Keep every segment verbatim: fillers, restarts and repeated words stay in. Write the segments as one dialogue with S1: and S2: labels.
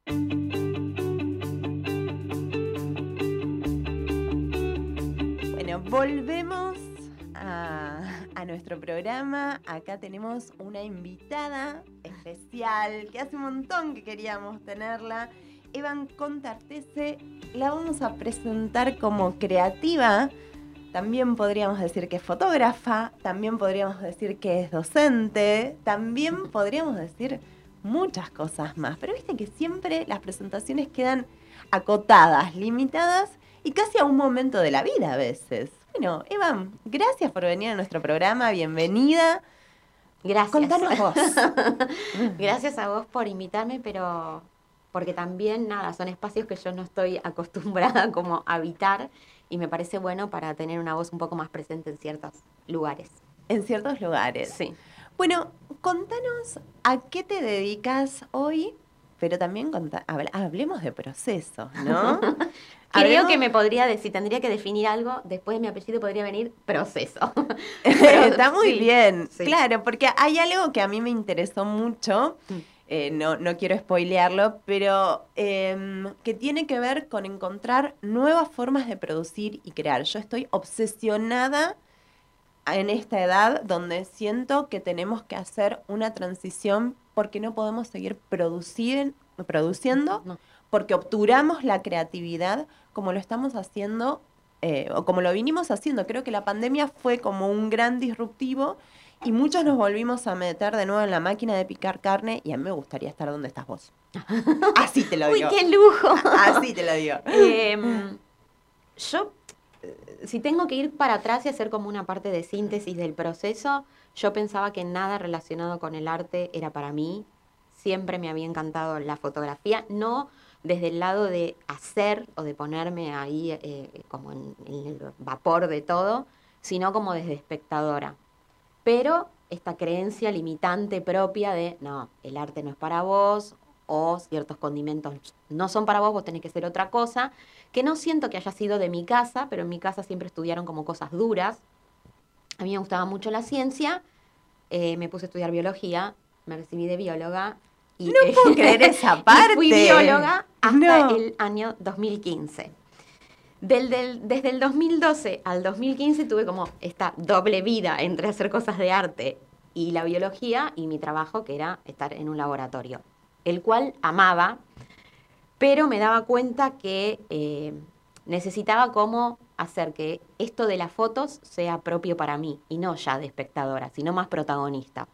S1: Bueno, volvemos a, a nuestro programa. Acá tenemos una invitada especial que hace un montón que queríamos tenerla. Evan Contartese, la vamos a presentar como creativa. También podríamos decir que es fotógrafa, también podríamos decir que es docente, también podríamos decir muchas cosas más. Pero viste que siempre las presentaciones quedan acotadas, limitadas y casi a un momento de la vida a veces. Bueno, Evan, gracias por venir a nuestro programa, bienvenida.
S2: Gracias.
S1: Contanos vos.
S2: Gracias a vos por invitarme, pero porque también, nada, son espacios que yo no estoy acostumbrada como a habitar y me parece bueno para tener una voz un poco más presente en ciertos lugares.
S1: En ciertos lugares.
S2: Sí.
S1: Bueno, contanos a qué te dedicas hoy, pero también contá, hablemos de procesos, ¿no?
S2: Creo
S1: Hablemos...
S2: que me podría decir, tendría que definir algo, después de mi apellido podría venir proceso.
S1: Pero, está muy
S2: sí,
S1: bien,
S2: sí.
S1: Claro, porque hay algo que a mí me interesó mucho, eh, no, no quiero spoilearlo, pero eh, que tiene que ver con encontrar nuevas formas de producir y crear. Yo estoy obsesionada en esta edad donde siento que tenemos que hacer una transición porque no podemos seguir producir, produciendo,
S2: No.
S1: porque obturamos la creatividad como lo estamos haciendo, eh, o como lo vinimos haciendo. Creo que la pandemia fue como un gran disruptivo y muchos nos volvimos a meter de nuevo en la máquina de picar carne y a mí me gustaría estar donde estás vos. Así te lo digo.
S2: ¡Uy, qué lujo!
S1: Así te lo digo.
S2: Eh, yo, si tengo que ir para atrás y hacer como una parte de síntesis del proceso, yo pensaba que nada relacionado con el arte era para mí. Siempre me había encantado la fotografía, no desde el lado de hacer o de ponerme ahí eh, como en, en el vapor de todo, sino como desde espectadora. Pero esta creencia limitante propia de, no, el arte no es para vos, o ciertos condimentos no son para vos, vos tenés que ser otra cosa, que no siento que haya sido de mi casa, pero en mi casa siempre estudiaron como cosas duras. A mí me gustaba mucho la ciencia, eh, me puse a estudiar biología, me recibí de bióloga. Y,
S1: no puedo creer esa parte.
S2: Y fui bióloga hasta
S1: no.
S2: el año dos mil quince. Del, del, desde el dos mil doce al dos mil quince tuve como esta doble vida entre hacer cosas de arte y la biología y mi trabajo, que era estar en un laboratorio, el cual amaba, pero me daba cuenta que eh, necesitaba como hacer que esto de las fotos sea propio para mí y no ya de espectadora, sino más protagonista.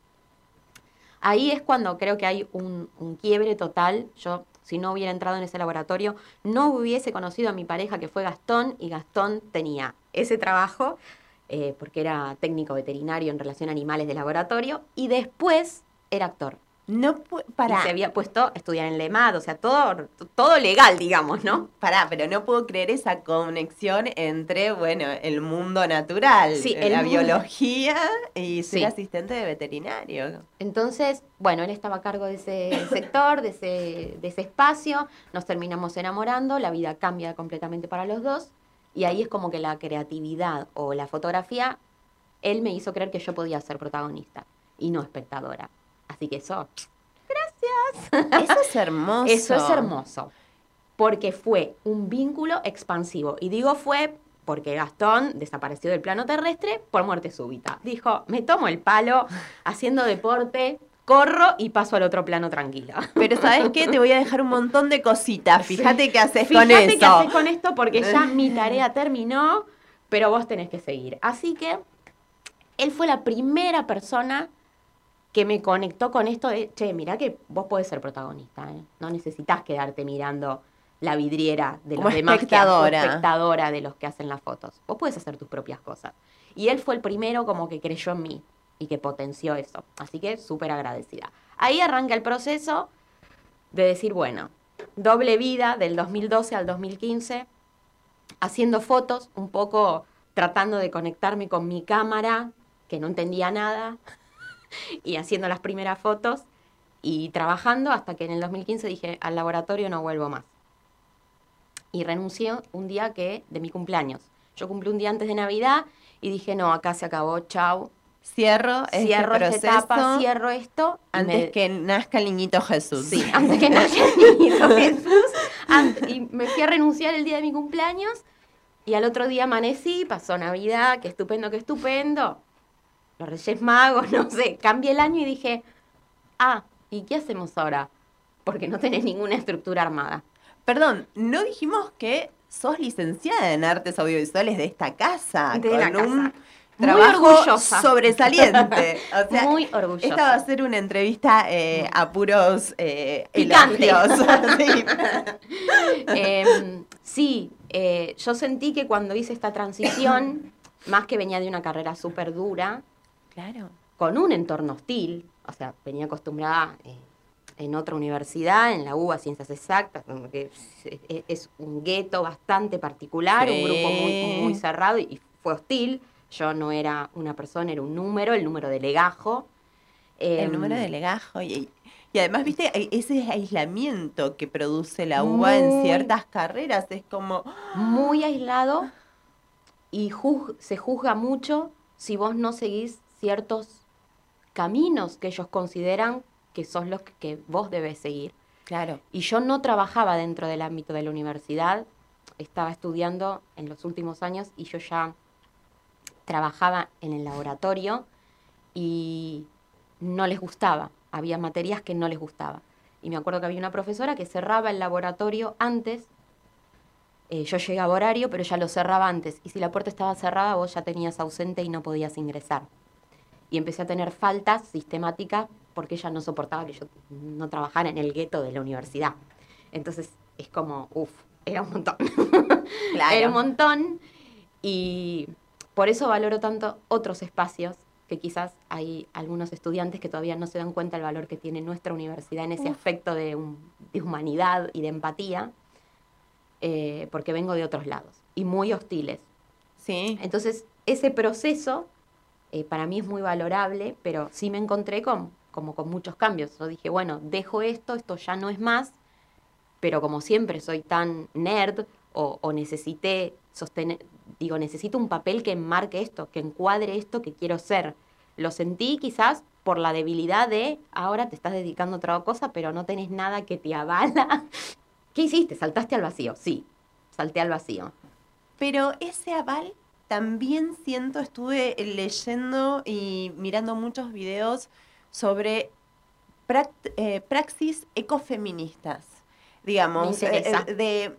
S2: Ahí es cuando creo que hay un, un quiebre total. Yo, si no hubiera entrado en ese laboratorio, no hubiese conocido a mi pareja, que fue Gastón, y Gastón tenía ese trabajo, eh, porque era técnico veterinario en relación a animales de laboratorio, y después era actor.
S1: No, para.
S2: Y se había puesto a estudiar en LEMAD, o sea, todo, todo legal, digamos, ¿no?
S1: Pará, pero no puedo creer esa conexión entre, bueno, el mundo natural,
S2: sí,
S1: la
S2: el
S1: biología y ser
S2: sí.
S1: asistente de veterinario.
S2: Entonces, bueno, él estaba a cargo de ese sector, de ese, de ese espacio, nos terminamos enamorando, la vida cambia completamente para los dos, y ahí es como que la creatividad o la fotografía, él me hizo creer que yo podía ser protagonista y no espectadora. Así que eso, gracias.
S1: Eso es hermoso.
S2: Eso es hermoso, porque fue un vínculo expansivo. Y digo fue porque Gastón desapareció del plano terrestre por muerte súbita. Dijo, me tomo el palo haciendo deporte, corro y paso al otro plano tranquila.
S1: Pero ¿sabes qué? Te voy a dejar un montón de cositas. Fíjate
S2: sí.
S1: qué haces
S2: Fíjate
S1: con eso.
S2: Fíjate qué haces con esto porque ya mi tarea terminó, pero vos tenés que seguir. Así que él fue la primera persona que me conectó con esto de, che, mirá que vos podés ser protagonista, ¿eh? No necesitas quedarte mirando la vidriera de los
S1: como
S2: demás,
S1: espectadora.
S2: Que, espectadora de los que hacen las fotos. Vos podés hacer tus propias cosas. Y él fue el primero como que creyó en mí y que potenció eso. Así que súper agradecida. Ahí arranca el proceso de decir, bueno, doble vida del dos mil doce al dos mil quince, haciendo fotos, un poco tratando de conectarme con mi cámara, que no entendía nada, y haciendo las primeras fotos y trabajando hasta que en el dos mil quince dije, al laboratorio no vuelvo más. Y renuncié un día que de mi cumpleaños. Yo cumplí un día antes de Navidad y dije, no, acá se acabó, chau,
S1: Cierro,
S2: cierro
S1: este
S2: esta
S1: proceso
S2: etapa, cierro esto. y
S1: antes
S2: me-
S1: que nazca el niñito Jesús.
S2: Sí, antes que nazca el niñito Jesús. Ant- y me fui a renunciar el día de mi cumpleaños y al otro día amanecí, pasó Navidad, qué estupendo, qué estupendo. Los Reyes Magos, no sé, cambié el año y dije, ah, ¿y qué hacemos ahora? Porque no tenés ninguna estructura armada.
S1: Perdón, no dijimos que sos licenciada en artes audiovisuales de esta casa.
S2: De
S1: con
S2: la casa.
S1: un
S2: Muy
S1: trabajo
S2: orgullosa.
S1: sobresaliente. O sea,
S2: Muy orgullosa.
S1: esta va a ser una entrevista eh, a puros eh,
S2: Picante.
S1: elogios. Sí.
S2: Eh, sí, eh, yo sentí que cuando hice esta transición, más que venía de una carrera súper dura,
S1: Claro.
S2: con un entorno hostil, o sea, venía acostumbrada eh, en otra universidad, en la U B A Ciencias Exactas, como que es, es- es un gueto bastante particular,
S1: Sí.
S2: un grupo muy, muy cerrado y fue hostil. Yo no era una persona, era un número, el número de legajo.
S1: El
S2: Em,
S1: número de legajo. Y, y además, viste, e- ese aislamiento que produce la U B A en
S2: Muy-
S1: ciertas carreras es como.
S2: Muy aislado y juz- se juzga mucho si vos no seguís ciertos caminos que ellos consideran que son los que, que vos debes seguir.
S1: Claro.
S2: Y yo no trabajaba dentro del ámbito de la universidad, estaba estudiando en los últimos años y yo ya trabajaba en el laboratorio y no les gustaba, había materias que no les gustaba. Y me acuerdo que había una profesora que cerraba el laboratorio antes, eh, yo llegaba a horario, pero ya lo cerraba antes. Y si la puerta estaba cerrada, vos ya tenías ausente y no podías ingresar. Y empecé a tener faltas sistemáticas porque ella no soportaba que yo no trabajara en el gueto de la universidad. Entonces es como, uff, era un montón.
S1: Claro.
S2: Era un montón. Y por eso valoro tanto otros espacios que quizás hay algunos estudiantes que todavía no se dan cuenta del valor que tiene nuestra universidad en ese
S1: Uf.
S2: aspecto de, un- de humanidad y de empatía, eh, porque vengo de otros lados y muy hostiles.
S1: Sí.
S2: Entonces, ese proceso eh, para mí es muy valorable, pero sí me encontré con, como con muchos cambios. Yo dije, bueno, dejo esto, esto ya no es más, pero como siempre soy tan nerd o, o necesité sostener, digo, necesito un papel que enmarque esto, que encuadre esto que quiero ser. Lo sentí quizás por la debilidad de, ahora te estás dedicando a otra cosa, pero no tenés nada que te avala. ¿Qué hiciste? ¿Saltaste al vacío? Sí, salté al vacío.
S1: Pero ese aval también siento, estuve leyendo y mirando muchos videos sobre pract- eh, praxis ecofeministas, digamos,
S2: Me interesa.
S1: eh, de,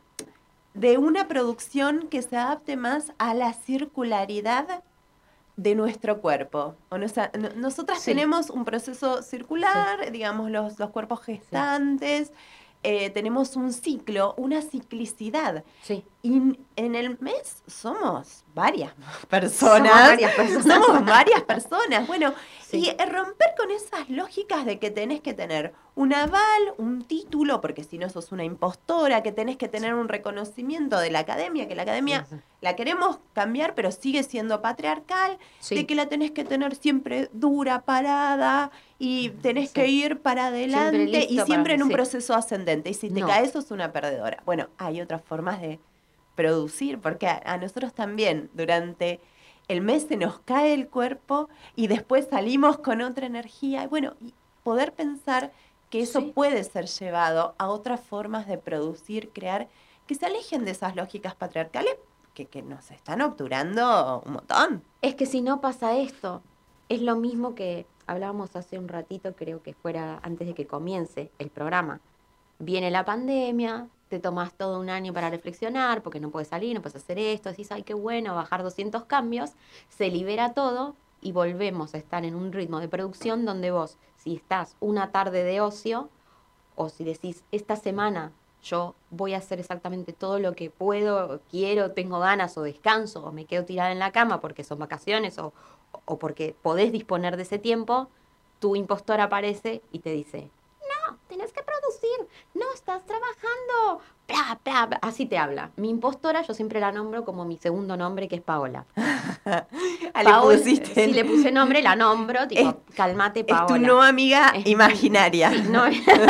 S1: de una producción que se adapte más a la circularidad de nuestro cuerpo. O no- o sea, no- nosotras
S2: Sí.
S1: tenemos un proceso circular, digamos, los, los cuerpos gestantes, eh, tenemos un ciclo, una ciclicidad.
S2: Sí.
S1: Y en el mes somos varias personas.
S2: Somos varias personas.
S1: Somos varias personas. Bueno,
S2: Sí.
S1: y eh, romper con esas lógicas de que tenés que tener un aval, un título, porque si no sos una impostora, que tenés que tener un reconocimiento de la academia, que la academia
S2: Sí.
S1: la queremos cambiar, pero sigue siendo patriarcal,
S2: Sí.
S1: de que la tenés que tener siempre dura, parada, y tenés
S2: Sí.
S1: que ir para adelante,
S2: listo
S1: y
S2: para-
S1: siempre en un
S2: sí.
S1: proceso ascendente. Y si te
S2: No.
S1: caes, sos una perdedora. Bueno, hay otras formas de producir, porque a, a nosotros también durante el mes se nos cae el cuerpo y después salimos con otra energía. Y bueno, y poder pensar que eso
S2: Sí.
S1: puede ser llevado a otras formas de producir, crear, que se alejen de esas lógicas patriarcales que, que nos están obturando un montón.
S2: Es que si no pasa esto, es lo mismo que hablábamos hace un ratito, creo que fuera antes de que comience el programa. Viene la pandemia, te tomas todo un año para reflexionar, porque no puedes salir, no puedes hacer esto, decís, ay, qué bueno, bajar doscientos cambios, se libera todo y volvemos a estar en un ritmo de producción donde vos, si estás una tarde de ocio, o si decís, esta semana yo voy a hacer exactamente todo lo que puedo, quiero, tengo ganas o descanso, o me quedo tirada en la cama porque son vacaciones o, o porque podés disponer de ese tiempo, tu impostor aparece y te dice, no, tenés que producir. producir, no estás trabajando, bla, bla, bla. Así te habla. Mi impostora, yo siempre la nombro como mi segundo nombre, que es Paola.
S1: Ah,
S2: Paola,
S1: le pusiste.
S2: si le puse nombre, la nombro, tipo, es, calmate, Paola.
S1: Es tu nueva amiga
S2: es
S1: imaginaria.
S2: Mi, sí, no,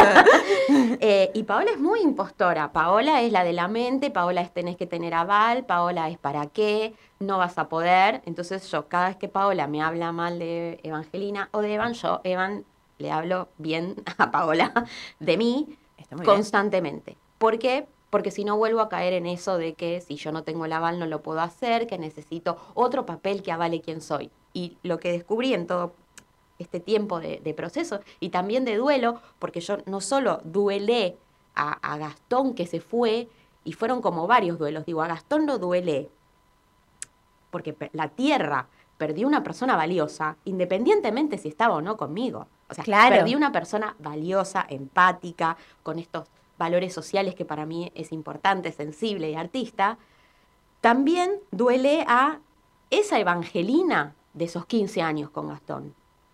S2: eh, y Paola es muy impostora. Paola es la de la mente, Paola es tenés que tener aval, Paola es para qué, no vas a poder. Entonces yo, cada vez que Paola me habla mal de Evangelina o de Evan, yo, Evan, le hablo bien a Paola de mí constantemente. Bien. ¿Por qué? Porque si no vuelvo a caer en eso de que si yo no tengo el aval no lo puedo hacer, que necesito otro papel que avale quién soy. Y lo que descubrí en todo este tiempo de, de proceso y también de duelo, porque yo no solo duelé a, a Gastón que se fue, y fueron como varios duelos, digo, a Gastón lo duelé, porque la tierra perdió una persona valiosa, independientemente si estaba o no conmigo. O sea, claro. Perdí una persona valiosa, empática, con estos valores sociales que para mí es importante, sensible y artista. También duele a esa Evangelina de esos quince años con Gastón.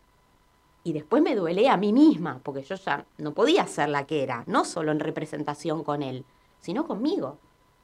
S2: Y después me duele a mí misma, porque yo ya no podía ser la que era, no solo en representación con él, sino conmigo.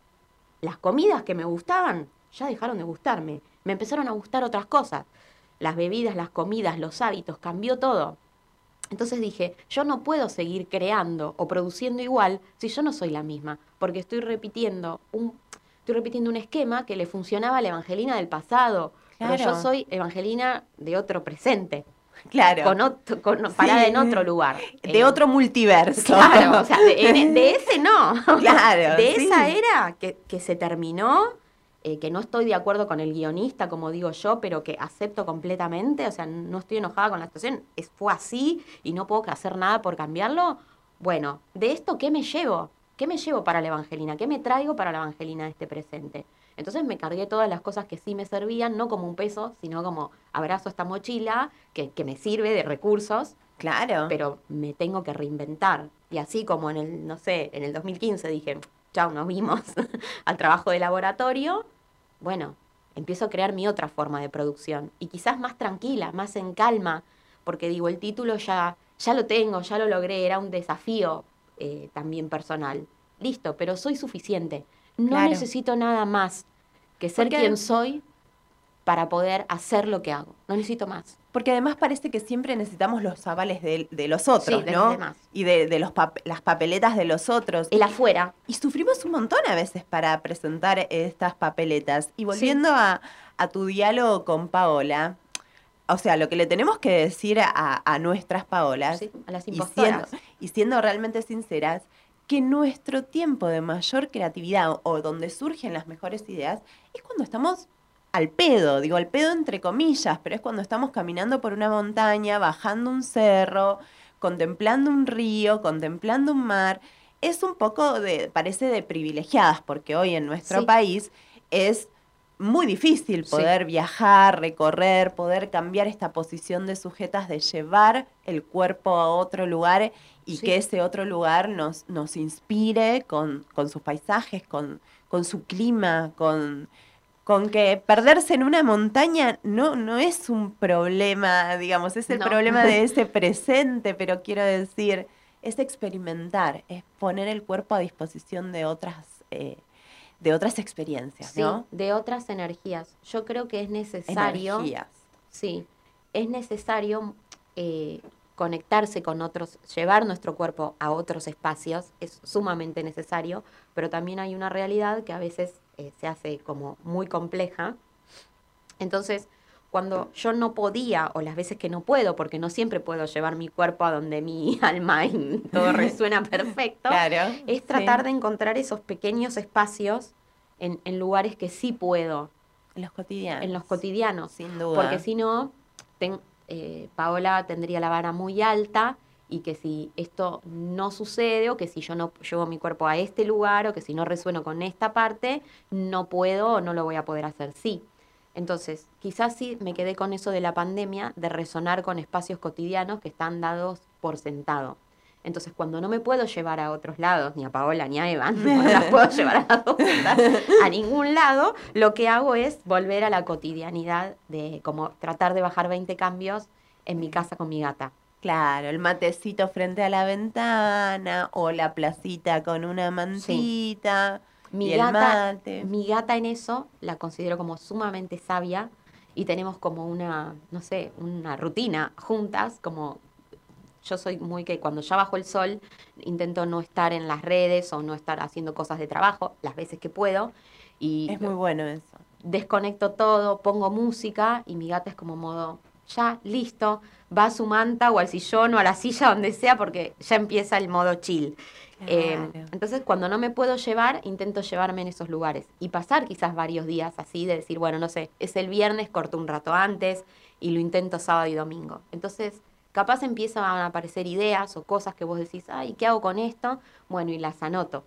S2: Las comidas que me gustaban ya dejaron de gustarme. Me empezaron a gustar otras cosas. Las bebidas, las comidas, los hábitos, cambió todo. Entonces dije, yo no puedo seguir creando o produciendo igual si yo no soy la misma, porque estoy repitiendo un, estoy repitiendo un esquema que le funcionaba a la Evangelina del pasado, claro. Pero yo soy Evangelina de otro presente.
S1: Claro.
S2: Con otro, con, parada sí. En otro lugar.
S1: De eh, otro multiverso.
S2: Claro, o sea, de, de ese no.
S1: Claro.
S2: De
S1: sí.
S2: esa era que, que se terminó, eh, que no estoy de acuerdo con el guionista, como digo yo, pero que acepto completamente, o sea, no estoy enojada con la situación, es, fue así y no puedo hacer nada por cambiarlo. Bueno, ¿de esto qué me llevo? ¿Qué me llevo para la Evangelina? ¿Qué me traigo para la Evangelina de este presente? Entonces me cargué todas las cosas que sí me servían, no como un peso, sino como abrazo esta mochila que, que me sirve de recursos.
S1: Claro.
S2: Pero me tengo que reinventar. Y así como en el, no sé, en el dos mil quince dije, chao, nos vimos al trabajo de laboratorio, bueno, empiezo a crear mi otra forma de producción. Y quizás más tranquila, más en calma, porque digo, el título ya, ya lo tengo, ya lo logré, era un desafío eh, también personal. Listo, pero soy suficiente. No claro. necesito nada más que ser quien soy para poder hacer lo que hago. No necesito más.
S1: Porque además parece que siempre necesitamos los avales de, de los otros,
S2: sí, de
S1: ¿no?
S2: Los demás.
S1: Y de, de los pap- las papeletas de los otros.
S2: El afuera.
S1: Y sufrimos un montón a veces para presentar estas papeletas. Y volviendo sí. a, a tu diálogo con Paola, o sea, lo que le tenemos que decir a, a nuestras Paolas,
S2: sí, a las
S1: y
S2: impostoras,
S1: siendo, y siendo realmente sinceras, que nuestro tiempo de mayor creatividad o, o donde surgen las mejores ideas es cuando estamos al pedo, digo al pedo entre comillas, pero es cuando estamos caminando por una montaña, bajando un cerro, contemplando un río, contemplando un mar. Es un poco de, parece de privilegiadas, porque hoy en nuestro sí. país es muy difícil poder sí. viajar, recorrer, poder cambiar esta posición de sujetas, de llevar el cuerpo a otro lugar y sí. que ese otro lugar nos, nos inspire con, con sus paisajes, con, con su clima, con, con que perderse en una montaña no, no es un problema, digamos, es el no. problema de ese presente, pero quiero decir, es experimentar, es poner el cuerpo a disposición de otras eh, de otras experiencias,
S2: sí,
S1: ¿no?
S2: De otras energías. Yo creo que es necesario...
S1: Energías.
S2: Sí, es necesario eh, conectarse con otros, llevar nuestro cuerpo a otros espacios, es sumamente necesario, pero también hay una realidad que a veces eh, se hace como muy compleja. Entonces, cuando yo no podía, o las veces que no puedo, porque no siempre puedo llevar mi cuerpo a donde mi alma y todo resuena perfecto,
S1: claro,
S2: es tratar
S1: sí.
S2: de encontrar esos pequeños espacios en, en lugares que sí puedo.
S1: En los cotidianos.
S2: En los cotidianos.
S1: Sin duda.
S2: Porque si no, ten, eh, Paola tendría la vara muy alta y que si esto no sucede o que si yo no llevo mi cuerpo a este lugar o que si no resueno con esta parte, no puedo o no lo voy a poder hacer. Sí. Entonces, quizás sí me quedé con eso de la pandemia, de resonar con espacios cotidianos que están dados por sentado. Entonces, cuando no me puedo llevar a otros lados, ni a Paola ni a Evan, no las puedo llevar a las dos a ningún lado, lo que hago es volver a la cotidianidad de como tratar de bajar veinte cambios en mi casa con mi gata.
S1: Claro, el matecito frente a la ventana o la placita con una mantita
S2: Mi
S1: y el
S2: gata,
S1: mate.
S2: mi gata en eso la considero como sumamente sabia y tenemos como una, no sé, una rutina juntas, como yo soy muy que cuando ya bajo el sol intento no estar en las redes o no estar haciendo cosas de trabajo las veces que puedo y
S1: Es muy bueno eso.
S2: desconecto todo, pongo música y mi gata es como modo, ya, listo, va a su manta o al sillón o a la silla donde sea porque ya empieza el modo chill. Eh,
S1: Claro.
S2: entonces, cuando no me puedo llevar, intento llevarme en esos lugares y pasar quizás varios días así, de decir, bueno, no sé, es el viernes, corto un rato antes y lo intento sábado y domingo. Entonces, capaz empiezan a aparecer ideas o cosas que vos decís, ay, ¿qué hago con esto? Bueno, y las anoto.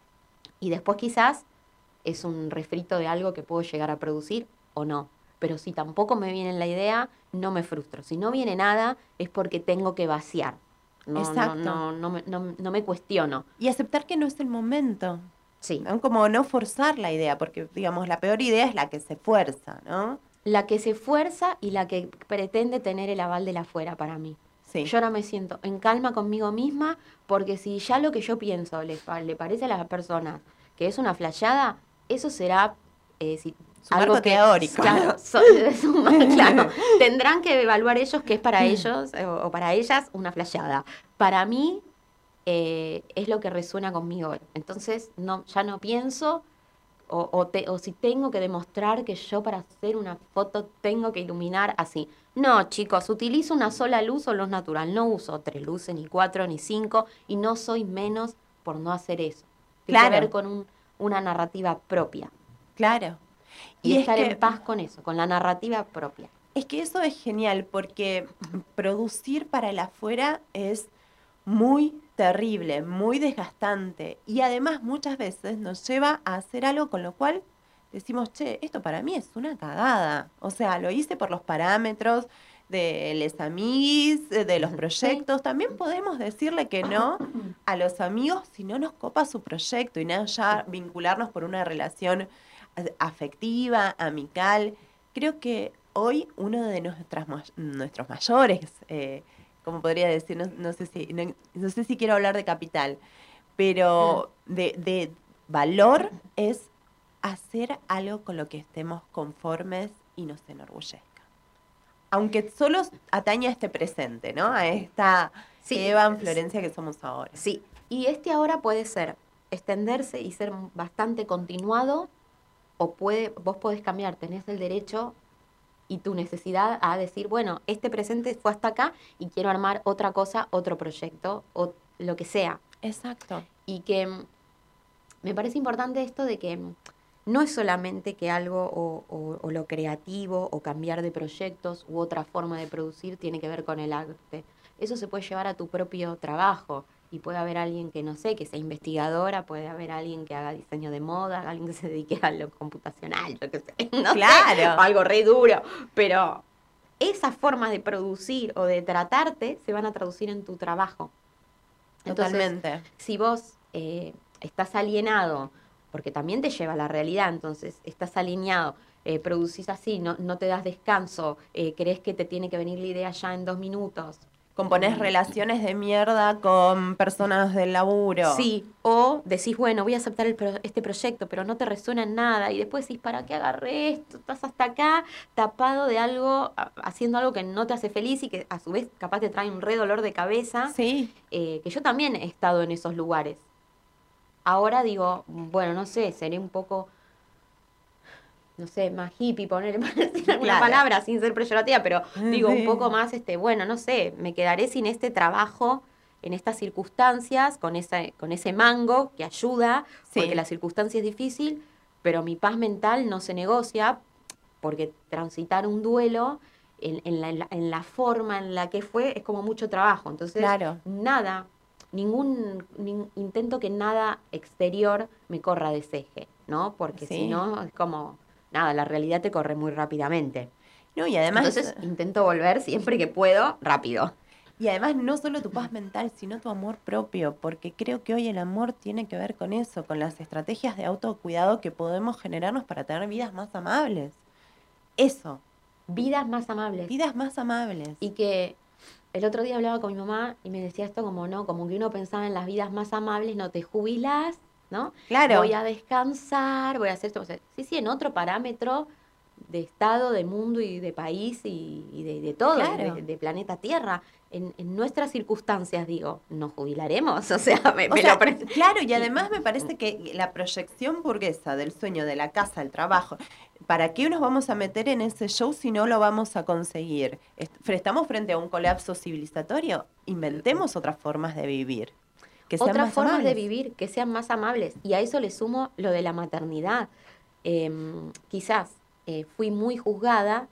S2: Y después quizás es un refrito de algo que puedo llegar a producir o no. Pero si tampoco me viene la idea, no me frustro. Si no viene nada, es porque tengo que vaciar. No, no,
S1: Exacto.
S2: no, no, me, no, no me cuestiono.
S1: Y aceptar que no es el momento.
S2: Sí.
S1: ¿No? Como no forzar la idea, porque digamos, la peor idea es la que se fuerza, ¿no?
S2: La que se fuerza y la que pretende tener el aval de la afuera para mí.
S1: Sí.
S2: Yo ahora me siento en calma conmigo misma, porque si ya lo que yo pienso le, le parece a las personas que es una flayada, eso será eh, si,
S1: Su
S2: algo
S1: marco
S2: que,
S1: teórico.
S2: Claro, so, es un, claro, tendrán que evaluar ellos qué es para ellos eh, o, o para ellas una flayada. Para mí eh, es lo que resuena conmigo. Entonces no, ya no pienso o, o, te, o si tengo que demostrar que yo para hacer una foto tengo que iluminar así. No, chicos, utilizo una sola luz o luz natural. No uso tres luces, ni cuatro, ni cinco, y no soy menos por no hacer eso. Tiene
S1: Claro.
S2: que ver con un, una narrativa propia.
S1: Claro.
S2: Y,
S1: Y
S2: estar
S1: es que,
S2: en paz con eso, con la narrativa propia.
S1: Es que eso es genial, porque producir para el afuera es muy terrible, muy desgastante. Y además muchas veces nos lleva a hacer algo con lo cual decimos, che, esto para mí es una cagada. O sea, lo hice por los parámetros de les amiguis, de los proyectos. Sí. También podemos decirle que no a los amigos si no nos copa su proyecto y no ya vincularnos por una relación afectiva, amical. Creo que hoy uno de nuestras, nuestros mayores, eh, como podría decir, no, no, sé si, no, no sé si quiero hablar de capital, pero de, de valor es hacer algo con lo que estemos conformes y nos enorgullezca. Aunque solo atañe a este presente, ¿no? A esta
S2: sí,
S1: Eva Florencia que somos ahora.
S2: Sí, y este ahora puede ser extenderse y ser bastante continuado, o puede, vos podés cambiar, tenés el derecho y tu necesidad a decir, bueno, este presente fue hasta acá y quiero armar otra cosa, otro proyecto, o lo que sea.
S1: Exacto.
S2: Y que me parece importante esto de que no es solamente que algo o, o, o lo creativo o cambiar de proyectos u otra forma de producir tiene que ver con el arte. Eso se puede llevar a tu propio trabajo. Y puede haber alguien que, no sé, que sea investigadora, puede haber alguien que haga diseño de moda, alguien que se dedique a lo computacional, yo qué sé, no
S1: claro.
S2: sé, algo re duro. Pero esas formas de producir o de tratarte se van a traducir en tu trabajo.
S1: Totalmente.
S2: Entonces, si vos eh, estás alienado, porque también te lleva a la realidad, entonces estás alineado, eh, producís así, no, no te das descanso, eh, crees que te tiene que venir la idea ya en dos minutos,
S1: componés relaciones de mierda con personas del laburo.
S2: Sí, o decís, bueno, voy a aceptar el pro- este proyecto, pero no te resuena en nada. Y después decís, ¿para qué agarré esto? Estás hasta acá tapado de algo, haciendo algo que no te hace feliz y que a su vez capaz te trae un re dolor de cabeza.
S1: Sí.
S2: Eh, que yo también he estado en esos lugares. Ahora digo, bueno, no sé, seré un poco... no sé, más hippie, poner alguna
S1: claro.
S2: palabra sin ser peyorativa, pero digo,
S1: sí.
S2: un poco más, este, bueno, no sé, me quedaré sin este trabajo en estas circunstancias, con, esa, con ese mango que ayuda, sí. porque la circunstancia es difícil, pero mi paz mental no se negocia, porque transitar un duelo en, en, la, en, la, en la forma en la que fue es como mucho trabajo. Entonces,
S1: claro.
S2: nada, ningún ni, intento que nada exterior me corra de ese eje, ¿no? Porque sí. si no, es como... nada, la realidad te corre muy rápidamente.
S1: No, y además...
S2: Entonces intento volver siempre que puedo, rápido.
S1: Y además no solo tu paz mental, sino tu amor propio, porque creo que hoy el amor tiene que ver con eso, con las estrategias de autocuidado que podemos generarnos para tener vidas más amables. Eso.
S2: Vidas más amables.
S1: Vidas más amables.
S2: Y que el otro día hablaba con mi mamá y me decía esto como, no, como que uno pensaba en las vidas más amables, no te jubilás, ¿no?
S1: Claro.
S2: Voy a descansar, voy a hacer esto. O sea, sí, sí, en otro parámetro de estado, de mundo y de país y, y de, de todo,
S1: Claro.
S2: de, de planeta Tierra. En, en nuestras circunstancias, digo, nos jubilaremos, o sea, me,
S1: O
S2: me
S1: sea,
S2: lo pre-
S1: claro, y además me parece que la proyección burguesa del sueño de la casa, el trabajo, ¿para qué nos vamos a meter en ese show si no lo vamos a conseguir? Est- ¿Estamos frente a un colapso civilizatorio? Inventemos otras formas de vivir, que sean
S2: otras
S1: más
S2: formas de
S1: amables.
S2: vivir que sean más amables. Y a eso le sumo lo de la maternidad. Eh, quizás eh, fui muy juzgada,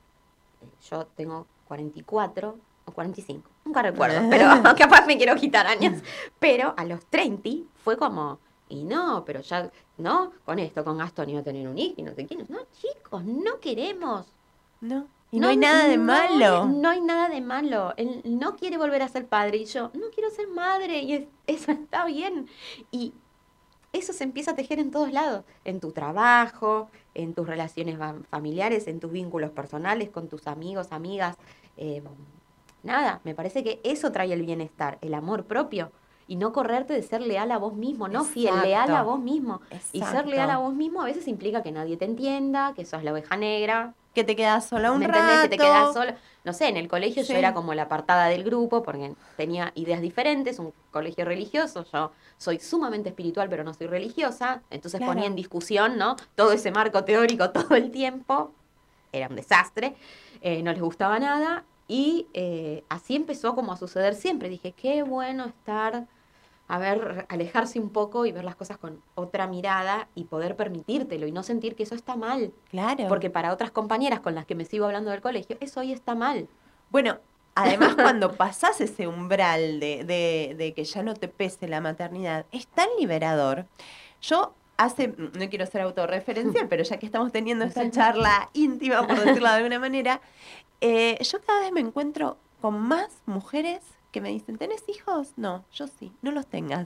S2: yo tengo cuarenta y cuatro o cuarenta y cinco, nunca recuerdo, pero capaz me quiero quitar años. Pero a los treinta fue como, y no, pero ya, no, con esto, con Gastón iba a tener un hijo y no sé quién. No, chicos, no queremos.
S1: No, y no, no hay nada de
S2: no
S1: malo.
S2: Hay, no hay nada de malo. Él no quiere volver a ser padre y yo no quiero ser madre y es, eso está bien. Y eso se empieza a tejer en todos lados, en tu trabajo, en tus relaciones familiares, en tus vínculos personales, con tus amigos, amigas. Eh, nada, me parece que eso trae el bienestar, el amor propio. Y no correrte de ser leal a vos mismo, no
S1: Exacto.
S2: fiel, leal a vos mismo.
S1: Exacto.
S2: Y ser leal a vos mismo a veces implica que nadie te entienda, que sos la oveja negra.
S1: Que te quedas sola un
S2: ¿Me
S1: rato.
S2: entendés? Que te quedas sola. No sé, en el colegio
S1: Sí.
S2: yo era como la apartada del grupo porque tenía ideas diferentes, un colegio religioso, yo soy sumamente espiritual pero no soy religiosa, entonces
S1: Claro.
S2: ponía en discusión, ¿no? Todo ese marco teórico todo el tiempo, era un desastre, eh, no les gustaba nada y eh, así empezó como a suceder siempre. Dije, qué bueno estar... a ver, alejarse un poco y ver las cosas con otra mirada y poder permitírtelo y no sentir que eso está mal.
S1: Claro.
S2: Porque para otras compañeras con las que me sigo hablando del colegio, eso hoy está mal.
S1: Bueno, además cuando pasás ese umbral de, de, de que ya no te pese la maternidad, es tan liberador. Yo hace, no quiero ser autorreferencial, pero ya que estamos teniendo esta charla íntima, por decirlo de alguna manera, eh, yo cada vez me encuentro con más mujeres que me dicen, ¿tenés hijos? No, yo sí, no los tengas.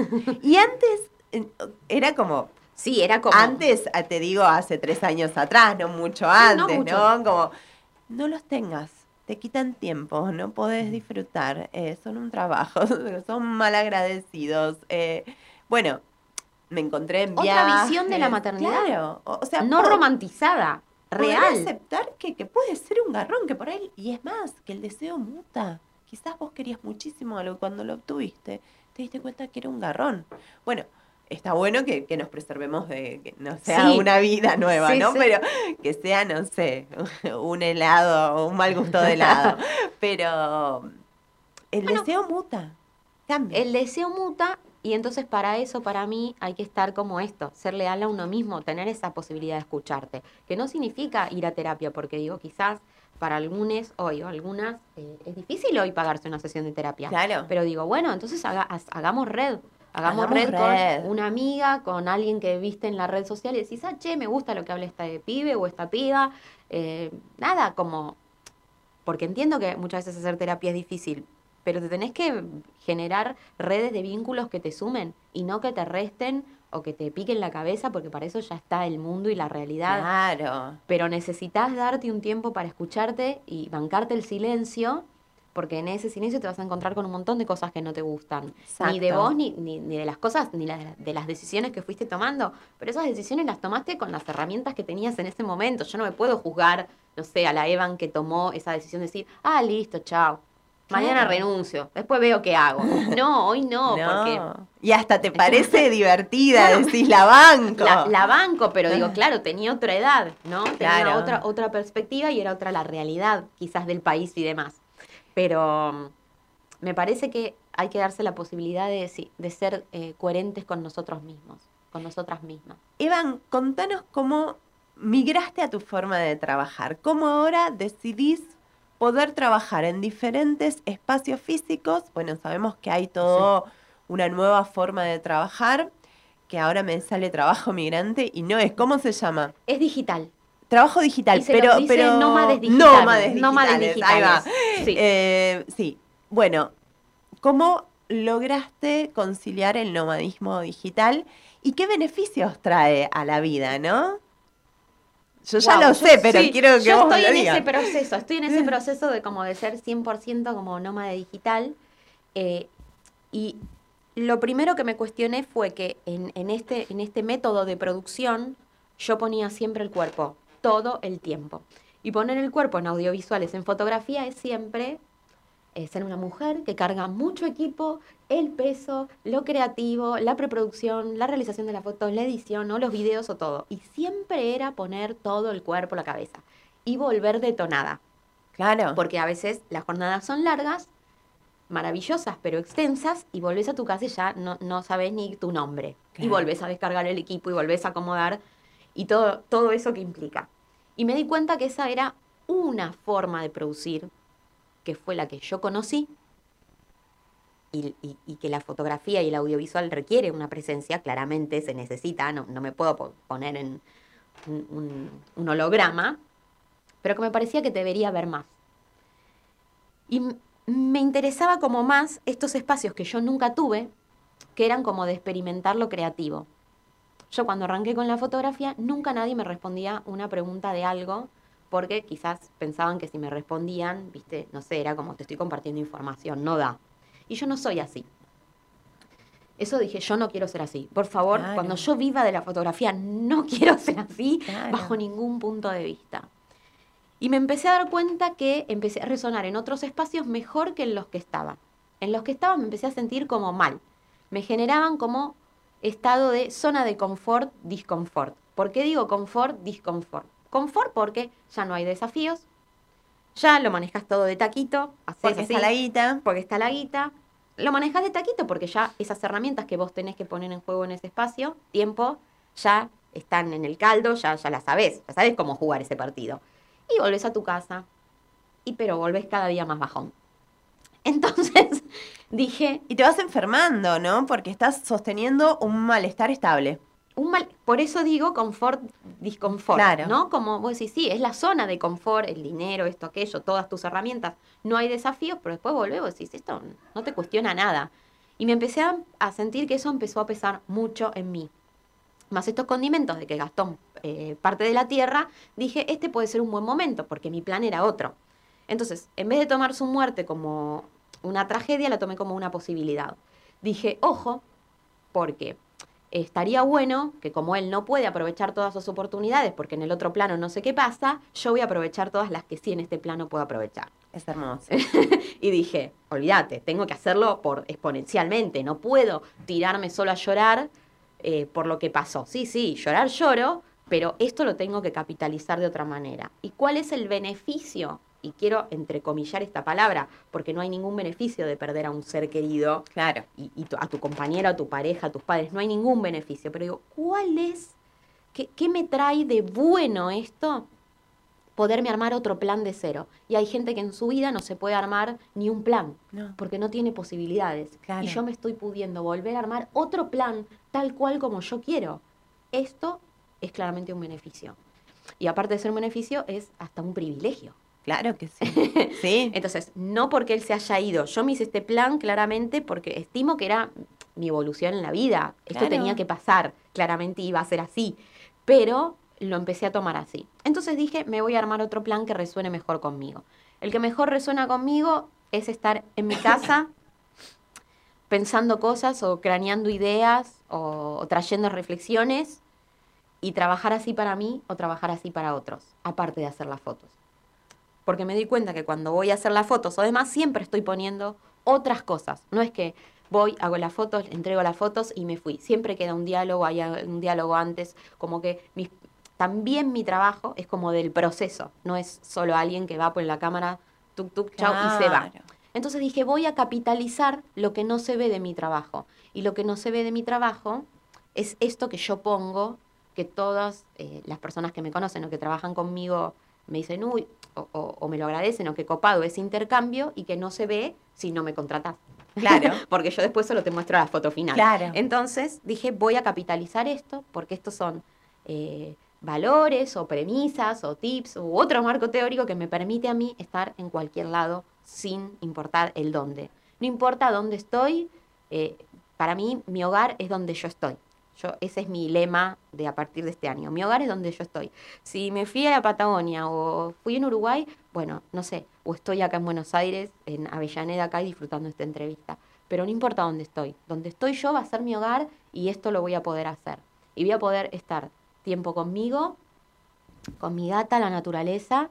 S1: Y antes eh, era como...
S2: Sí, era como...
S1: Antes, te digo, hace tres años atrás, no mucho antes, sí, no, mucho. ¿no? Como, no los tengas, te quitan tiempo, no podés disfrutar, eh, son un trabajo, son malagradecidos. Eh, bueno, me encontré en viajes.
S2: Otra visión de la maternidad.
S1: Claro, o, o sea,
S2: no
S1: por,
S2: romantizada, real.
S1: aceptar que, que puede ser un garrón, que por ahí, y es más, que el deseo muta. Quizás vos querías muchísimo algo y cuando lo obtuviste, te diste cuenta que era un garrón. Bueno, está bueno que, que nos preservemos de que no sea sí. una vida nueva, sí, ¿no? Sí. Pero que sea, no sé, un helado o un mal gusto de helado. Pero el bueno, deseo muta, cambia.
S2: El deseo muta y entonces para eso, para mí, hay que estar como esto, ser leal a uno mismo, tener esa posibilidad de escucharte. Que no significa ir a terapia, porque digo, quizás para algunos hoy o algunas eh, es difícil hoy pagarse una sesión de terapia.
S1: Claro.
S2: Pero digo, bueno, entonces haga, hagamos red. Hagamos,
S1: Hagamos
S2: red,
S1: red
S2: con una amiga, con alguien que viste en la red social y decís, ah, che, me gusta lo que habla este pibe o esta piba. Eh, nada, como... Porque entiendo que muchas veces hacer terapia es difícil, pero te tenés que generar redes de vínculos que te sumen y no que te resten o que te piquen la cabeza, porque para eso ya está el mundo y la realidad.
S1: Claro.
S2: Pero necesitas darte un tiempo para escucharte y bancarte el silencio, porque en ese silencio te vas a encontrar con un montón de cosas que no te gustan.
S1: Exacto.
S2: Ni de vos, ni, ni, ni de las cosas, ni la, de las decisiones que fuiste tomando. Pero esas decisiones las tomaste con las herramientas que tenías en ese momento. Yo no me puedo juzgar, no sé, a la Evan que tomó esa decisión de decir, ah, listo, chao. Mañana claro. renuncio, después veo qué hago. No, hoy no,
S1: no.
S2: porque...
S1: Y hasta te parece divertida, claro. Decís, la banco.
S2: La, la banco, pero digo, claro, tenía otra edad, ¿no? Tenía
S1: claro.
S2: otra, otra perspectiva y era otra la realidad, quizás del país y demás. Pero me parece que hay que darse la posibilidad de, sí, de ser eh, coherentes con nosotros mismos, con nosotras mismas.
S1: Evan, contanos cómo migraste a tu forma de trabajar, cómo ahora decidís poder trabajar en diferentes espacios físicos. Bueno, sabemos que hay todo sí. una nueva forma de trabajar, que ahora me sale trabajo migrante y no es, ¿cómo se llama?
S2: Es digital.
S1: Trabajo digital,
S2: y se
S1: pero,
S2: dice
S1: pero
S2: nómades digitales.
S1: Nómades digitales,
S2: nómades digitales.
S1: Ahí va.
S2: Sí.
S1: Eh, sí. Bueno, ¿cómo lograste conciliar el nomadismo digital y qué beneficios trae a la vida, no? Yo ya
S2: Wow,
S1: lo sé,
S2: yo-
S1: pero
S2: sí,
S1: quiero que
S2: yo
S1: vos
S2: estoy
S1: lo
S2: en
S1: digas.
S2: ese proceso, estoy en ese proceso de como de ser cien por ciento como nómada digital. eh, y lo primero que me cuestioné fue que en, en este, en este método de producción yo ponía siempre el cuerpo, todo el tiempo. Y poner el cuerpo en audiovisuales, en fotografía, es siempre eh, ser una mujer que carga mucho equipo, el peso, lo creativo, la preproducción, la realización de las fotos, la edición, ¿no? Los videos o todo. Y siempre era poner todo el cuerpo, la cabeza. Y volver detonada.
S1: Claro.
S2: Porque a veces las jornadas son largas, maravillosas, pero extensas, y volvés a tu casa y ya no, no sabes ni tu nombre.
S1: Claro.
S2: Y volvés a descargar el equipo y volvés a acomodar y todo, todo eso que implica. Y me di cuenta que esa era una forma de producir, que fue la que yo conocí, y, y, y que la fotografía y el audiovisual requiere una presencia, claramente se necesita, no, no me puedo po- poner en un, un, un holograma, pero que me parecía que debería haber más. Y m- me interesaba como más estos espacios que yo nunca tuve, que eran como de experimentar lo creativo. Yo cuando arranqué con la fotografía, nunca nadie me respondía una pregunta de algo, porque quizás pensaban que si me respondían, viste, no sé, era como te estoy compartiendo información, no da. Y yo no soy así. Eso dije, yo no quiero ser así. Por favor,
S1: Claro.
S2: cuando yo viva de la fotografía, no quiero ser así
S1: Claro.
S2: bajo ningún punto de vista. Y me empecé a dar cuenta que empecé a resonar en otros espacios mejor que en los que estaba. En los que estaba me empecé a sentir como mal. Me generaban como estado de zona de confort, disconfort. ¿Por qué digo confort, disconfort? Confort porque ya no hay desafíos, ya lo manejas todo de taquito, haces
S1: Porque
S2: así,
S1: está la guita.
S2: porque está la guita. Lo manejas de taquito porque ya esas herramientas que vos tenés que poner en juego en ese espacio, tiempo, ya están en el caldo, ya, ya las sabés, ya sabés cómo jugar ese partido. Y volvés a tu casa, y pero volvés cada día más bajón. Entonces dije,
S1: Y te vas enfermando, ¿no? Porque estás sosteniendo un malestar estable.
S2: un mal, por eso digo confort, disconfort,
S1: Claro.
S2: ¿no? Como vos decís, sí, es la zona de confort, el dinero, esto, aquello, todas tus herramientas. No hay desafíos, pero después volvés, vos decís, esto no te cuestiona nada. Y me empecé a, a sentir que eso empezó a pesar mucho en mí. Más estos condimentos de que Gastón eh, parte de la tierra, dije, este puede ser un buen momento, porque mi plan era otro. Entonces, en vez de tomar su muerte como una tragedia, la tomé como una posibilidad. Dije, ojo, porque estaría bueno que como él no puede aprovechar todas sus oportunidades, porque en el otro plano no sé qué pasa, yo voy a aprovechar todas las que sí en este plano puedo aprovechar.
S1: Es hermoso.
S2: Y dije, olvídate, tengo que hacerlo por exponencialmente, no puedo tirarme solo a llorar eh, por lo que pasó. Sí, sí, llorar lloro, pero esto lo tengo que capitalizar de otra manera. ¿Y cuál es el beneficio? Y quiero entrecomillar esta palabra, porque no hay ningún beneficio de perder a un ser querido,
S1: Claro.
S2: y, y tu- a tu compañera, a tu pareja, a tus padres, no hay ningún beneficio. Pero digo, ¿cuál es? ¿Qué, qué me trae de bueno esto? Poderme armar otro plan de cero. Y hay gente que en su vida no se puede armar ni un plan,
S1: No.
S2: porque no tiene posibilidades.
S1: Claro.
S2: Y yo me estoy pudiendo volver a armar otro plan tal cual como yo quiero. Esto es claramente un beneficio. Y aparte de ser un beneficio, es hasta un privilegio.
S1: Claro que sí. Sí.
S2: Entonces, no porque él se haya ido. Yo me hice este plan claramente porque estimo que era mi evolución en la vida. Esto
S1: Claro.
S2: tenía que pasar. Claramente iba a ser así. Pero lo empecé a tomar así. Entonces dije, me voy a armar otro plan que resuene mejor conmigo. El que mejor resuena conmigo es estar en mi casa pensando cosas o craneando ideas o, o trayendo reflexiones y trabajar así para mí o trabajar así para otros, aparte de hacer las fotos. Porque me di cuenta que cuando voy a hacer las fotos o demás, siempre estoy poniendo otras cosas. No es que voy, hago las fotos, entrego las fotos y me fui. Siempre queda un diálogo, hay un diálogo antes, como que mis, también mi trabajo es como del proceso. No es solo alguien que va por la cámara, tuk, tuk, chau, y se va.
S1: Claro.
S2: Entonces dije, voy a capitalizar lo que no se ve de mi trabajo. Y lo que no se ve de mi trabajo es esto que yo pongo, que todas eh, las personas que me conocen o que trabajan conmigo me dicen, uy, o, o, o me lo agradecen, o que copado ese intercambio y que no se ve si no me contratás.
S1: Claro.
S2: Porque yo después solo te muestro la foto final.
S1: Claro.
S2: Entonces dije, voy a capitalizar esto, porque estos son eh, valores o premisas o tips u otro marco teórico que me permite a mí estar en cualquier lado sin importar el dónde. No importa dónde estoy, eh, para mí mi hogar es donde yo estoy. Yo, ese es mi lema de a partir de este año. Mi hogar es donde yo estoy. Si me fui a la Patagonia o fui en Uruguay, bueno, no sé, o estoy acá en Buenos Aires, en Avellaneda acá y disfrutando esta entrevista. Pero no importa dónde estoy. Donde estoy yo va a ser mi hogar y esto lo voy a poder hacer. Y voy a poder estar tiempo conmigo, con mi gata, la naturaleza,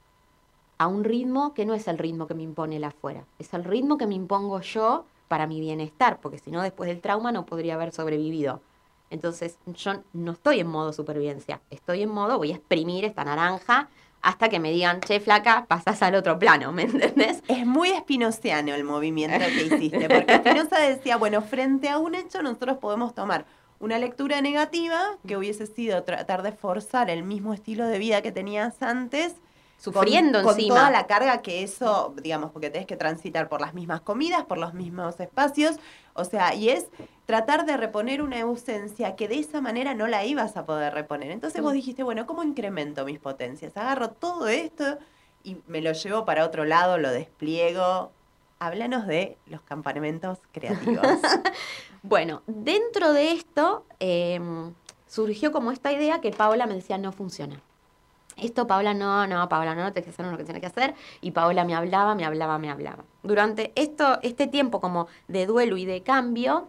S2: a un ritmo que no es el ritmo que me impone el afuera. Es el ritmo que me impongo yo para mi bienestar, porque si no, después del trauma no podría haber sobrevivido. Entonces, yo no estoy en modo supervivencia. Estoy en modo, voy a exprimir esta naranja hasta que me digan, che, flaca, pasás al otro plano, ¿me entendés?
S1: Es muy espinociano el movimiento que hiciste, porque Spinoza decía, bueno, frente a un hecho nosotros podemos tomar una lectura negativa, que hubiese sido tratar de forzar el mismo estilo de vida que tenías antes,
S2: Sufriendo
S1: con,
S2: encima.
S1: con toda la carga que eso, digamos, porque tenés que transitar por las mismas comidas, por los mismos espacios, o sea, y es tratar de reponer una ausencia que de esa manera no la ibas a poder reponer. Entonces vos dijiste, bueno, ¿cómo incremento mis potencias? Agarro todo esto y me lo llevo para otro lado, lo despliego. Háblanos de los campamentos creativos.
S2: Bueno, dentro de esto eh, surgió como esta idea que Paola me decía, no funciona. Esto, Paola, no, no, Paola, no, no, tenés que hacer lo que tienes que hacer. Y Paola me hablaba, me hablaba, me hablaba. Durante esto, este tiempo como de duelo y de cambio,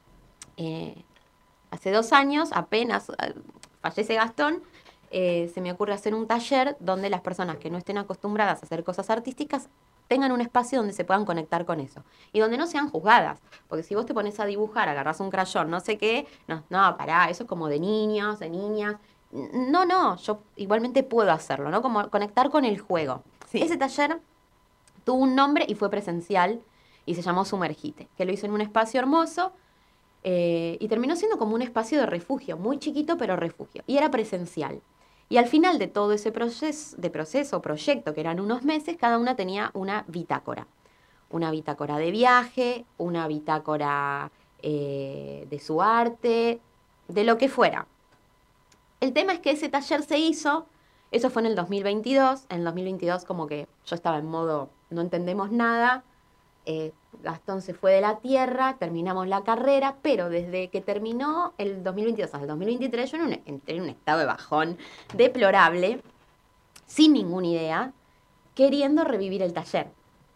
S2: eh, hace dos años, apenas eh, fallece Gastón, eh, se me ocurre hacer un taller donde las personas que no estén acostumbradas a hacer cosas artísticas tengan un espacio donde se puedan conectar con eso. Y donde no sean juzgadas. Porque si vos te pones a dibujar, agarrás un crayón, no sé qué, no, no, pará, eso es como de niños, de niñas. No, no, yo igualmente puedo hacerlo, ¿no? Como conectar con el juego. Sí. Ese taller tuvo un nombre y fue presencial y se llamó Sumergite, que lo hice en un espacio hermoso eh, y terminó siendo como un espacio de refugio, muy chiquito pero refugio. Y era presencial. Y al final de todo ese proceso, de proceso, proyecto, que eran unos meses, cada una tenía una bitácora. Una bitácora de viaje, una bitácora eh, de su arte, de lo que fuera. El tema es que ese taller se hizo, eso fue en el dos mil veintidós, en el dos mil veintidós como que yo estaba en modo no entendemos nada, eh, Gastón se fue de la tierra, terminamos la carrera, pero desde que terminó el dos mil veintidós hasta el dos mil veintitrés yo en un, entré en un estado de bajón deplorable, sin ninguna idea, queriendo revivir el taller.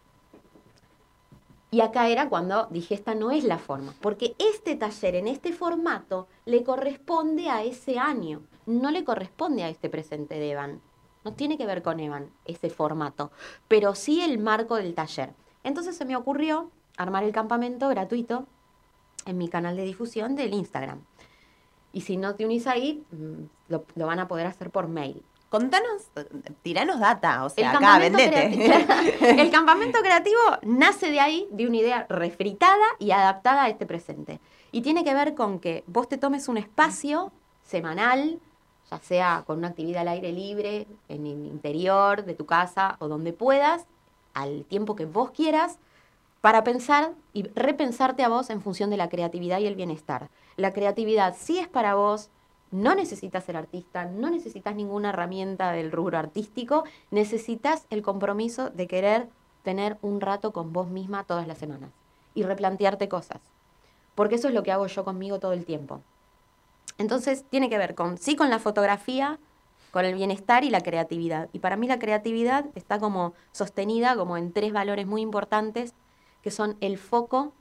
S2: Y acá era cuando dije, esta no es la forma, porque este taller en este formato le corresponde a ese año, no le corresponde a este presente de Evan. No tiene que ver con Evan, ese formato, pero sí el marco del taller. Entonces se me ocurrió armar el campamento gratuito en mi canal de difusión del Instagram. Y si no te unís ahí, lo, lo van a poder hacer por mail.
S1: Contanos, tiranos data, o sea,
S2: el
S1: acá vendete.
S2: Creativo, el campamento creativo nace de ahí, de una idea refritada y adaptada a este presente. Y tiene que ver con que vos te tomes un espacio semanal, ya sea con una actividad al aire libre, en el interior de tu casa o donde puedas, al tiempo que vos quieras, para pensar y repensarte a vos en función de la creatividad y el bienestar. La creatividad sí es para vos. No necesitas ser artista, no necesitas ninguna herramienta del rubro artístico, necesitas el compromiso de querer tener un rato con vos misma todas las semanas y replantearte cosas, porque eso es lo que hago yo conmigo todo el tiempo. Entonces tiene que ver con, sí, con la fotografía, con el bienestar y la creatividad. Y para mí la creatividad está como sostenida como en tres valores muy importantes, que son el foco,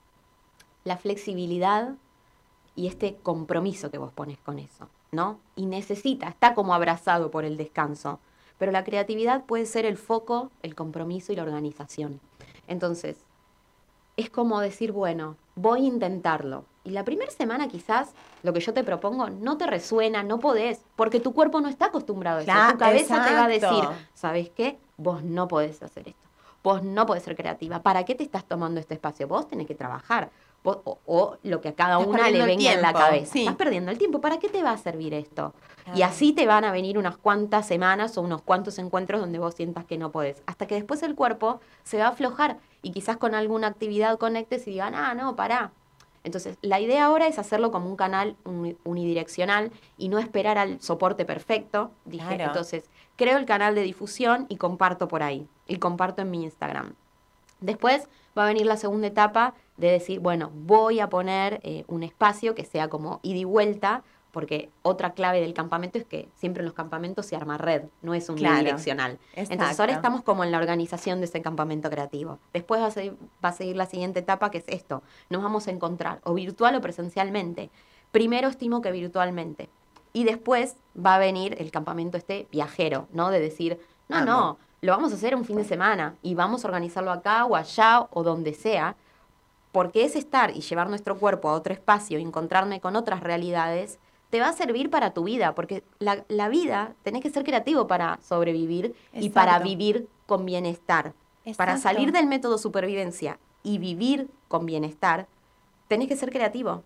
S2: la flexibilidad y este compromiso que vos pones con eso, ¿no? Y necesita, está como abrazado por el descanso. Pero la creatividad puede ser el foco, el compromiso y la organización. Entonces, es como decir, bueno, voy a intentarlo. Y la primera semana quizás lo que yo te propongo no te resuena, no podés, porque tu cuerpo no está acostumbrado a eso.
S1: Claro,
S2: tu cabeza
S1: exacto.
S2: te va a decir, ¿sabés qué? Vos no podés hacer esto. Vos no podés ser creativa. ¿Para qué te estás tomando este espacio? Vos tenés que trabajar. Vos, o, o lo que a cada
S1: Estás
S2: una le venga
S1: tiempo,
S2: en la cabeza.
S1: Sí.
S2: Estás perdiendo el tiempo. ¿Para qué te va a servir esto?
S1: Claro.
S2: Y así te van a venir unas cuantas semanas o unos cuantos encuentros donde vos sientas que no podés. Hasta que después el cuerpo se va a aflojar y quizás con alguna actividad conectes y digan, ah, no, pará. Entonces, la idea ahora es hacerlo como un canal unidireccional y no esperar al soporte perfecto. Dije,
S1: Claro.
S2: Entonces, creo el canal de difusión y comparto por ahí. Y comparto en mi Instagram. Después, va a venir la segunda etapa de decir, bueno, voy a poner eh, un espacio que sea como ida y vuelta, porque otra clave del campamento es que siempre en los campamentos se arma red, no es unidireccional.
S1: Exacto.
S2: Entonces ahora estamos como en la organización de ese campamento creativo. Después va a, seguir, va a seguir la siguiente etapa, que es esto. Nos vamos a encontrar o virtual o presencialmente. Primero estimo que virtualmente. Y después va a venir el campamento este viajero, ¿no? De decir, no,
S1: Amo.
S2: no, lo vamos a hacer un fin de semana y vamos a organizarlo acá o allá o donde sea, porque es estar y llevar nuestro cuerpo a otro espacio y encontrarme con otras realidades, te va a servir para tu vida, porque la, la vida, tenés que ser creativo para sobrevivir y
S1: Exacto.
S2: para vivir con bienestar.
S1: Exacto.
S2: Para salir del método supervivencia y vivir con bienestar, tenés que ser creativo.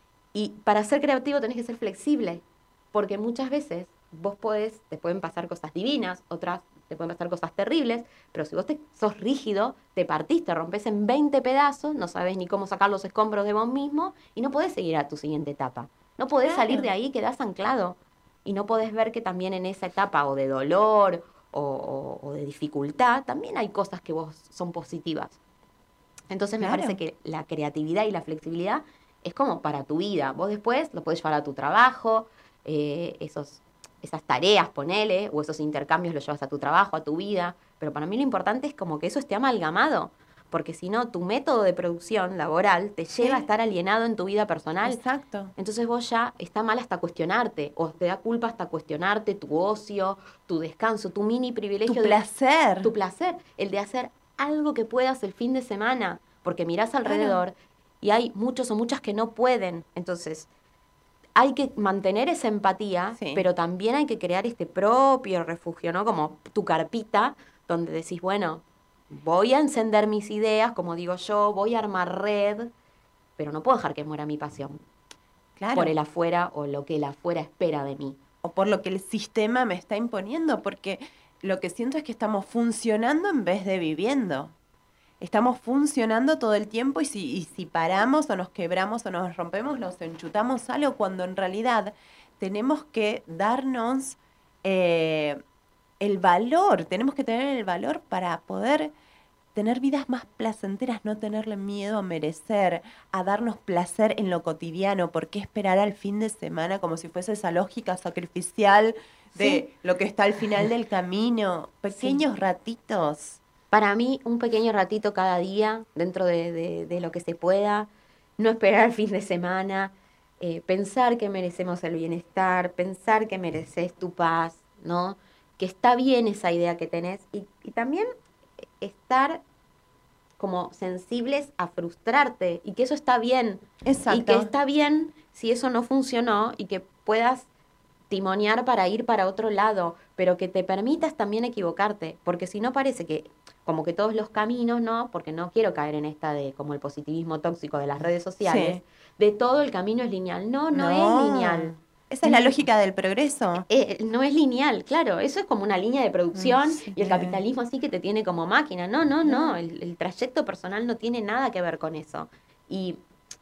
S2: Y para ser creativo tenés que ser flexible, porque muchas veces vos podés, te pueden pasar cosas divinas, otras te pueden pasar cosas terribles, pero si vos te, sos rígido, te partís, te rompes en veinte pedazos, no sabés ni cómo sacar los escombros de vos mismo y no podés seguir a tu siguiente etapa. No podés
S1: Claro.
S2: salir de ahí, quedás anclado. Y no podés ver que también en esa etapa o de dolor o, o, o de dificultad, también hay cosas que vos son positivas. Entonces me
S1: Claro.
S2: parece que la creatividad y la flexibilidad es como para tu vida. Vos después lo podés llevar a tu trabajo, eh, esos, esas tareas, ponele, o esos intercambios los llevas a tu trabajo, a tu vida. Pero para mí lo importante es como que eso esté amalgamado. Porque si no, tu método de producción laboral te lleva
S1: Sí.
S2: a estar alienado en tu vida personal.
S1: Exacto.
S2: Entonces vos ya está mal hasta cuestionarte, o te da culpa hasta cuestionarte tu ocio, tu descanso, tu mini privilegio.
S1: Tu
S2: de-
S1: placer.
S2: Tu placer, el de hacer algo que puedas el fin de semana, porque mirás alrededor y hay muchos o muchas que no pueden. Entonces, hay que mantener esa empatía,
S1: Sí.
S2: pero también hay que crear este propio refugio, ¿no? Como tu carpita, donde decís, bueno, voy a encender mis ideas, como digo yo, voy a armar red, pero no puedo dejar que muera mi pasión
S1: Claro.
S2: por el afuera o lo que el afuera espera de mí.
S1: O por lo que el sistema me está imponiendo, porque lo que siento es que estamos funcionando en vez de viviendo. Estamos funcionando todo el tiempo y si, y si paramos o nos quebramos o nos rompemos, nos enchutamos algo, cuando en realidad tenemos que darnos eh, el valor, tenemos que tener el valor para poder tener vidas más placenteras, no tenerle miedo a merecer, a darnos placer en lo cotidiano. ¿Por qué esperar al fin de semana como si fuese esa lógica sacrificial de
S2: Sí.
S1: lo que está al final del camino? Pequeños ratitos.
S2: Para mí, un pequeño ratito cada día, dentro de, de- de lo que se pueda, no esperar el fin de semana, eh, pensar que merecemos el bienestar, pensar que mereces tu paz, ¿no? Que está bien esa idea que tenés y, y también estar como sensibles a frustrarte y que eso está bien.
S1: Exacto.
S2: Y que está bien si eso no funcionó y que puedas timonear para ir para otro lado, pero que te permitas también equivocarte, porque si no parece que como que todos los caminos, ¿no? Porque no quiero caer en esta de como el positivismo tóxico de las redes sociales,
S1: Sí.
S2: de todo el camino es lineal. No, no, es lineal.
S1: Esa es la lógica del progreso.
S2: Eh, no es lineal, claro, eso es como una línea de producción
S1: Mm, sí.
S2: y el capitalismo así que te tiene como máquina. No, no,
S1: No.
S2: no, el, el trayecto personal no tiene nada que ver con eso. Y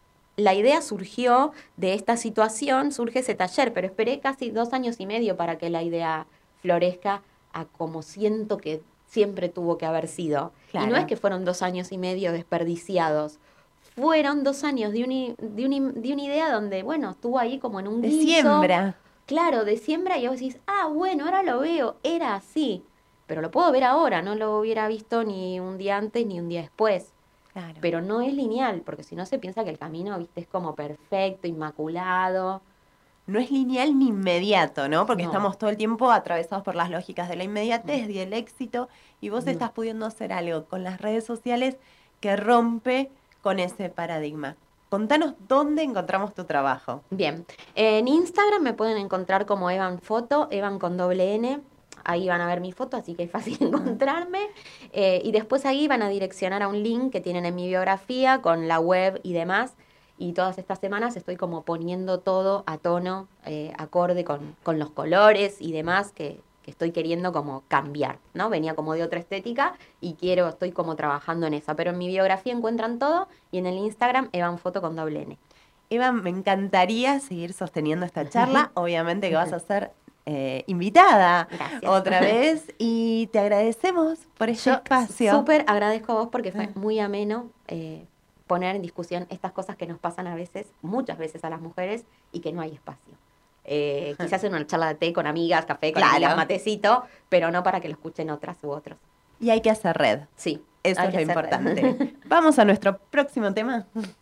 S2: la idea surgió de esta situación, surge ese taller, pero esperé casi dos años y medio para que la idea florezca a como siento que siempre tuvo que haber sido.
S1: Claro.
S2: Y no es que fueron dos años y medio desperdiciados, fueron dos años de, un, de, un, de una idea donde, bueno, estuvo ahí como en un
S1: De
S2: guiso.
S1: siembra.
S2: Claro, de siembra y vos decís, ah, bueno, ahora lo veo, era así. Pero lo puedo ver ahora, no lo hubiera visto ni un día antes ni un día después.
S1: Claro.
S2: Pero no es lineal, porque si no se piensa que el camino, viste, es como perfecto, inmaculado.
S1: No es lineal ni inmediato, ¿no? Porque
S2: No.
S1: estamos todo el tiempo atravesados por las lógicas de la inmediatez y el éxito, y vos
S2: No.
S1: estás pudiendo hacer algo con las redes sociales que rompe con ese paradigma. Contanos dónde encontramos tu trabajo.
S2: Bien, en Instagram me pueden encontrar como Evan Foto, Evan con doble N. Ahí van a ver mi foto, así que es fácil encontrarme. Eh, y después ahí van a direccionar a un link que tienen en mi biografía con la web y demás. Y todas estas semanas estoy como poniendo todo a tono, eh, acorde con, con los colores y demás que, que estoy queriendo como cambiar, ¿no? Venía como de otra estética y quiero, estoy como trabajando en esa. Pero en mi biografía encuentran todo y en el Instagram Evan Foto con doble N.
S1: Eva, me encantaría seguir sosteniendo esta charla. Obviamente que vas a ser eh, invitada
S2: Gracias.
S1: otra vez y te agradecemos por este
S2: Yo
S1: espacio.
S2: súper agradezco a vos porque fue
S1: Ah.
S2: muy ameno eh, poner en discusión estas cosas que nos pasan a veces, muchas veces a las mujeres, y que no hay espacio. Eh, quizás en una charla de té con amigas, café con
S1: Claro.
S2: amigas, matecito, pero no para que lo escuchen otras u otros.
S1: Y hay que hacer red.
S2: Sí.
S1: Eso
S2: hay
S1: es lo
S2: que hacer red.
S1: importante. Vamos a nuestro próximo tema.